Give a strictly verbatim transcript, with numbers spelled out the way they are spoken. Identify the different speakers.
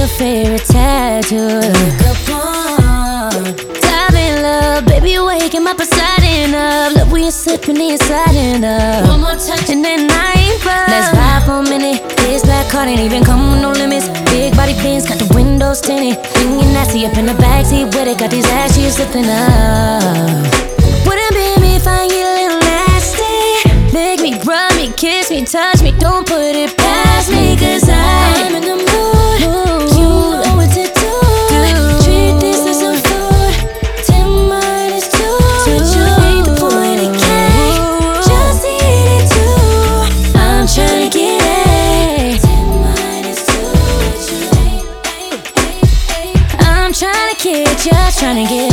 Speaker 1: favorite tattoo. Look on. Dive in love, baby, waking my Poseidon up. Love when you're slipping and sliding up. One more touch and then I ain't fun. Let's vibe for a minute. This black card ain't even come with no limits. Big body Benz, got the windows tinted. Thinking nasty up in the backseat with it. Got these ass cheeks slipping up. Wouldn't be me if I get a little nasty. Make me, rub me, kiss me, touch me. Don't put it past me, cause I'm in the mood. You know what to do. Treat this as some food. Ten minus two. Switch you ain't the point of cake. Just eat it too. I'm tryna get it. Ten minus two. I'm tryna get, just tryna get